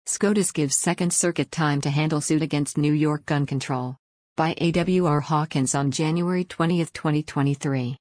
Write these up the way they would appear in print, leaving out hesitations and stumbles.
SCOTUS gives Second Circuit time to handle suit against New York gun control. By A.W.R. Hawkins on January 20, 2023.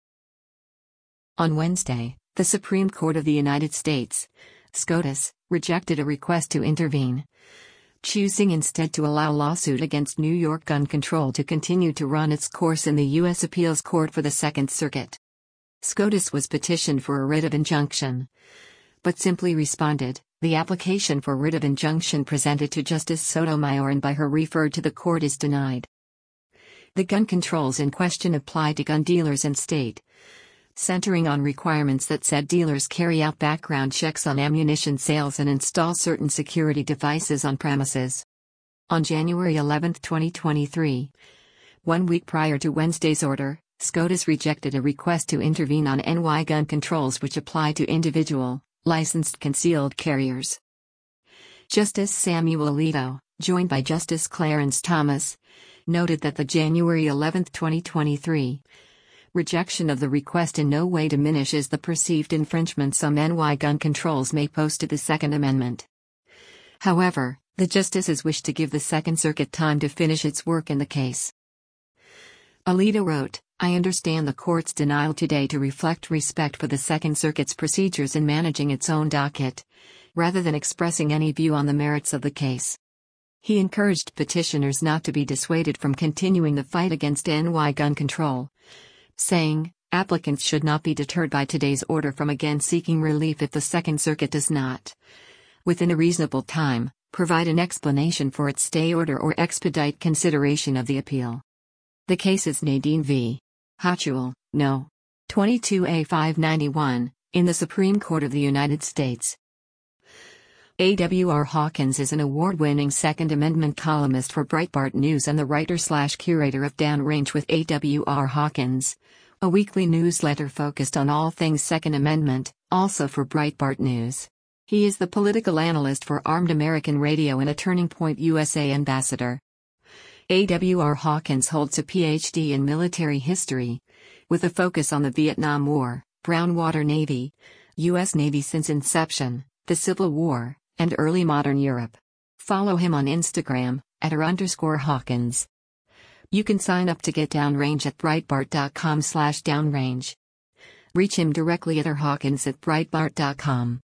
On Wednesday, the Supreme Court of the United States, SCOTUS, rejected a request to intervene, choosing instead to allow lawsuit against New York gun control to continue to run its course in the U.S. Appeals Court for the Second Circuit. SCOTUS was petitioned for a writ of injunction, but simply responded, the application for writ of injunction presented to Justice Sotomayor and by her referred to the court is denied. The gun controls in question apply to gun dealers and state, centering on requirements that said dealers carry out background checks on ammunition sales and install certain security devices on premises. On January 11, 2023, 1 week prior to Wednesday's order, SCOTUS rejected a request to intervene on NY gun controls which apply to individual, licensed concealed carriers. Justice Samuel Alito, joined by Justice Clarence Thomas, noted that the January 11, 2023, rejection of the request in no way diminishes the perceived infringement some NY gun controls may pose to the Second Amendment. However, the justices wish to give the Second Circuit time to finish its work in the case. Alito wrote, I understand the court's denial today to reflect respect for the Second Circuit's procedures in managing its own docket, rather than expressing any view on the merits of the case. He encouraged petitioners not to be dissuaded from continuing the fight against NY gun control, saying, applicants should not be deterred by today's order from again seeking relief if the Second Circuit does not, within a reasonable time, provide an explanation for its stay order or expedite consideration of the appeal. The case is Nadine v. Hochul, No. 22A 591, in the Supreme Court of the United States. A.W.R. Hawkins is an award-winning Second Amendment columnist for Breitbart News and the writer/curator of Downrange with A.W.R. Hawkins, a weekly newsletter focused on all things Second Amendment, also for Breitbart News. He is the political analyst for Armed American Radio and a Turning Point USA ambassador. A.W.R. Hawkins holds a Ph.D. in military history, with a focus on the Vietnam War, Brown Water Navy, U.S. Navy since inception, the Civil War, and early modern Europe. Follow him on Instagram, @r_Hawkins. You can sign up to get Downrange at Breitbart.com/downrange. Reach him directly at rhawkins@breitbart.com.